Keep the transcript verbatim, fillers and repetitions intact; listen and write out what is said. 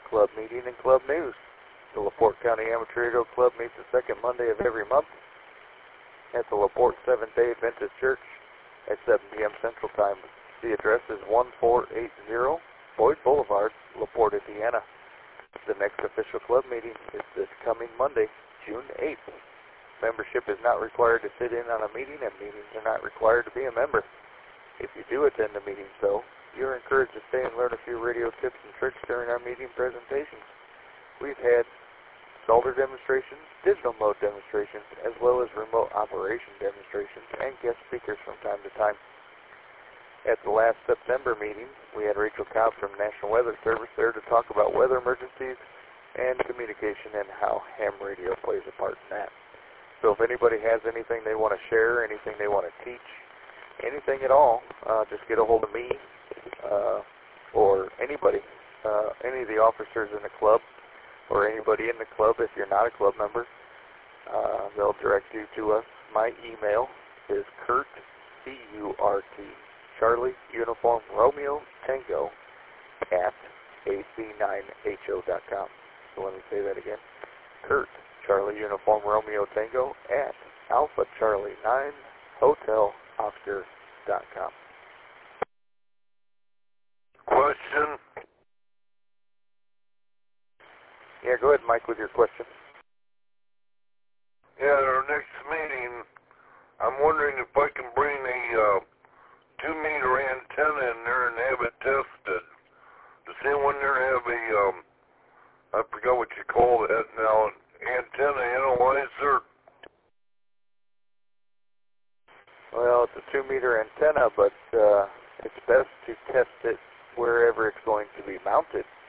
club meeting and club news. The LaPorte County Amateur Radio Club meets the second Monday of every month at the LaPorte Seventh-day Adventist Church at seven p m Central Time. The address is one four eight zero Boyd Boulevard, LaPorte, Indiana. The next official club meeting is this coming Monday, June eighth. Membership is not required to sit in on a meeting, and meetings are not required to be a member. If you do attend the meetings, though, you're encouraged to stay and learn a few radio tips and tricks during our meeting presentations. We've had solder demonstrations, digital mode demonstrations, as well as remote operation demonstrations and guest speakers from time to time. At the last September meeting, we had Rachel Cobb from National Weather Service there to talk about weather emergencies and communication and how ham radio plays a part in that. So if anybody has anything they want to share, anything they want to teach, anything at all, uh, just get a hold of me uh, or anybody, uh, any of the officers in the club, or anybody in the club if you're not a club member. Uh, they'll direct you to us. My email is Kurt, C U R T, Charlie Uniform Romeo Tango at A C nine H O dot com. So let me say that again. Kurt, Charlie Uniform Romeo Tango at Alpha Charlie nine Hotel Oscar dot com. Question? Yeah, go ahead, Mike, with your question. Yeah, at our next meeting, I'm wondering if I can bring a uh, two-meter antenna in there and have it tested. Does anyone there have a, um, I forgot what you call that now, an antenna analyzer? Well, it's a two-meter antenna, but uh, it's best to test it wherever it's going to be mounted.